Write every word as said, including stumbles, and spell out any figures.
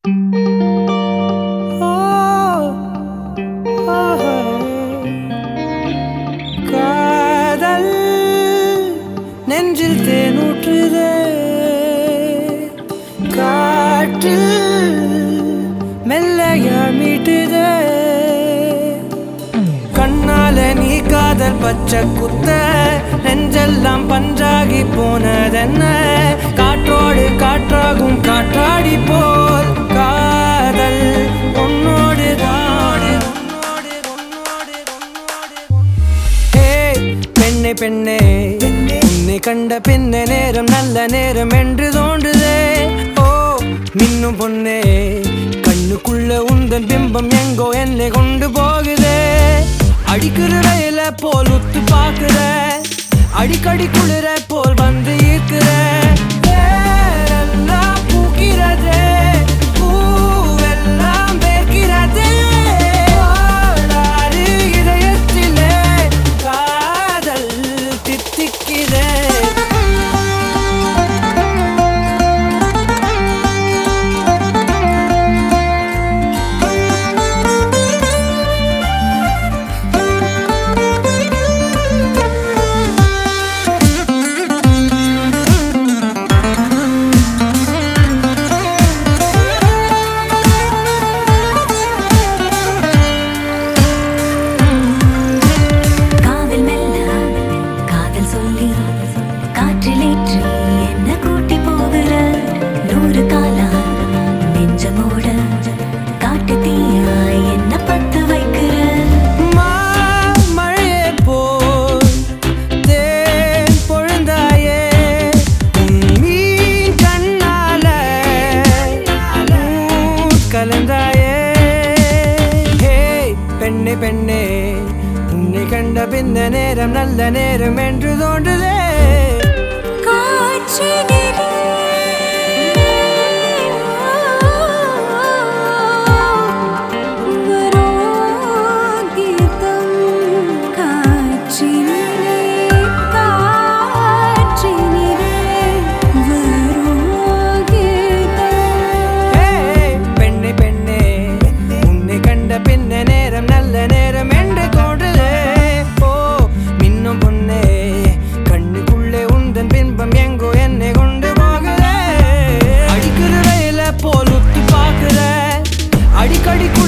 காதல் நெஞ்சில் தேனூற்றுதே காற்றில் மெல்லையா மீட்டுதே கண்ணால நீ காதல் பச்சை குத்த நெஞ்செல்லாம் பஞ்சாகி போனதென்ன காற்றோடு காற்றாகும் காற்றாடி போல் காதல் உன்னோடு தாடு பெண்ணே பெண்ணே உன்னை கண்ட பின்ன நேரம் நல்ல நேரம் என்று தோன்றுதே ஓ மின்னும் பொண்ணே கண்ணுக்குள்ள உந்தன் பிம்பம் எங்கோ என்னை கொண்டு போகுதே அடிக்கிற ரயில போல் உத்து பாக்குற அடிக்கடி குளிர போல் வந்து ஈர்க்கிற வேறெல்லாம் பூக்கிறதே பூவெல்லாம் வேர்க்கிறதே இதயத்திலே காதல் தித்திக்கிறே பெண்ணே பெண்ணே உன்னை கண்ட பின்ன நேரம் நல்ல நேரம் என்று தோன்றுதே அடிக்கடி